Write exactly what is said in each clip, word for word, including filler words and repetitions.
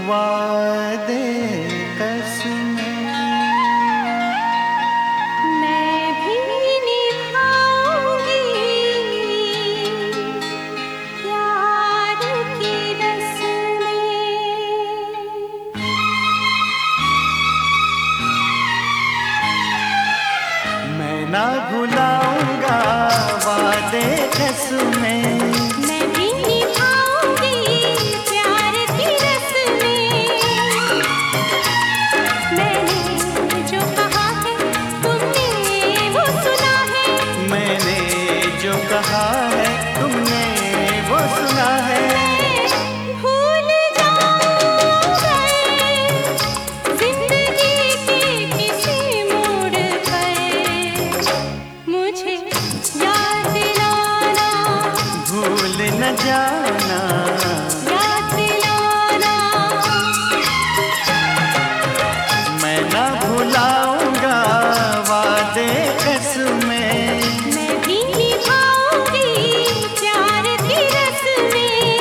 वादे कसमें मैं भी निभाऊंगी प्यार की रस्में। मैं ना भुलाऊंगा वादे कसमें। मैं भी निभाऊंगी प्यार की रस्में। मैंने जो कहा है तुमने वो सुना है। मैंने जो कहा है तुमने वो सुना है। भूल जाऊंगा जिंदगी के किसी मोड़ पर, मुझे याद दिलाना। भूल न जाना याद दिलाना। मैं ना भुलाऊंगा वादे कसमें। मैं भी निभाऊंगी प्यार की रस्में।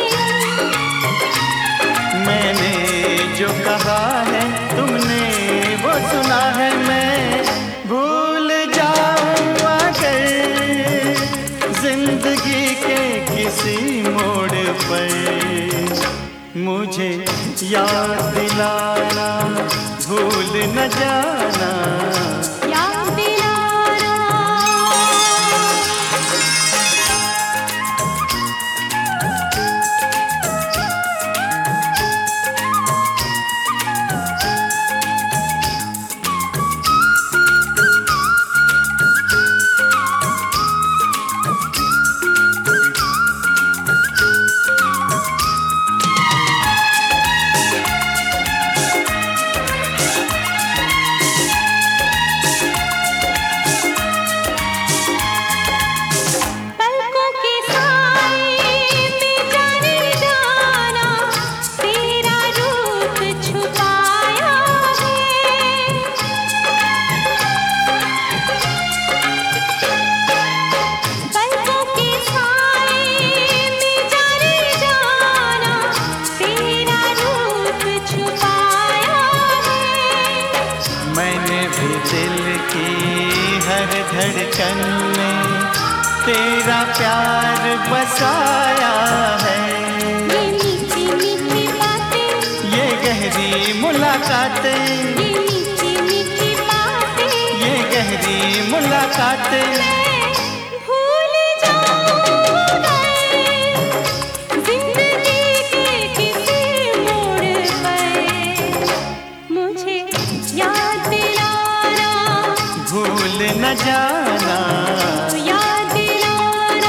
मैंने जो कहा है तुमने वो सुना है। मैं भूल जाऊं अगर जिंदगी के किसी मोड़ पर, मुझे याद दिलाना। भूल न जाना याद दिलाना। पलकों के साए में जाने जाना, तेरा रूप छुपाया है। पलकों के साए में जाने जाना, तेरा रूप छुपाया है। मैंने भी दिल की हर धड़कन में तेरा प्यार बसाया है। ये मीठी मीठी बातें, ये गहरी मुलाकातें, ये मीठी मीठी बातें, ये गहरी मुलाकातें। भूल जाऊंगा जिंदगी के किसी मोड़ पर, मुझे याद दिलाना। भूल न जाना याद दिलाना।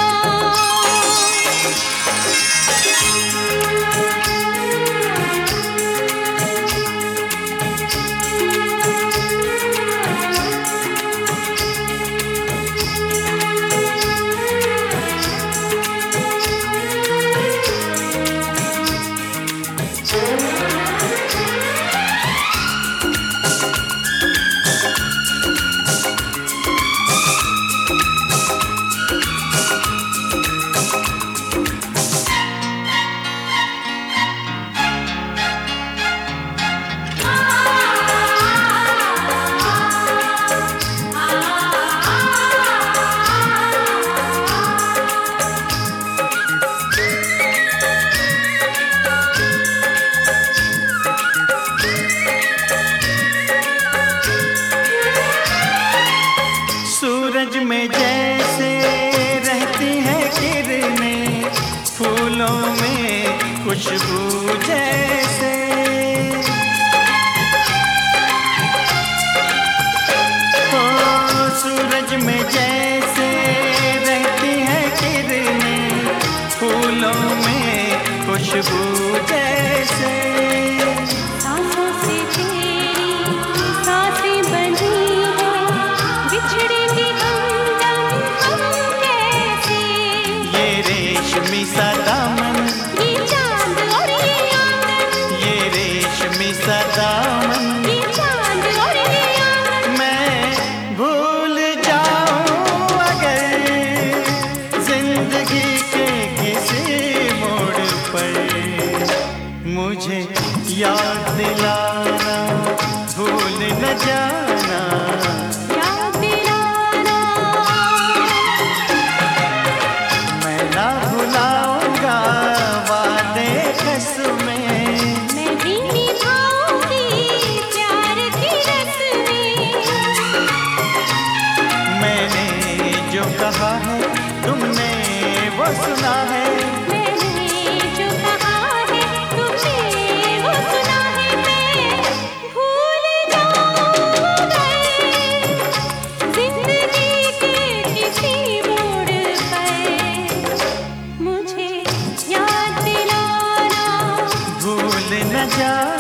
सूरज में जैसे रहती है किरणें, फूलों में खुशबू जैसे। ओ सूरज में जैसे रहती है किरणें, फूलों में खुशबू जैसे। सांसों से तेरी सांसें बंधी हैं, बिछड़ेंगे हमदम हम कैसे। ये रेशमी सा दामन, ये चांद और ये आंगन, ये रेशमी सा दामन। ये चांद और ये आंगन। मैं भूल जाऊं अगर जिंदगी के किसी मोड़ पर, मुझे याद दिलाना, भूल न जाना, याद दिलाना। मैं ना भुलाऊंगा वादे कसमें, मैं भी निभाऊंगी प्यार की रस्में। मैंने जो कहा है तुमने वो सुना है, न जा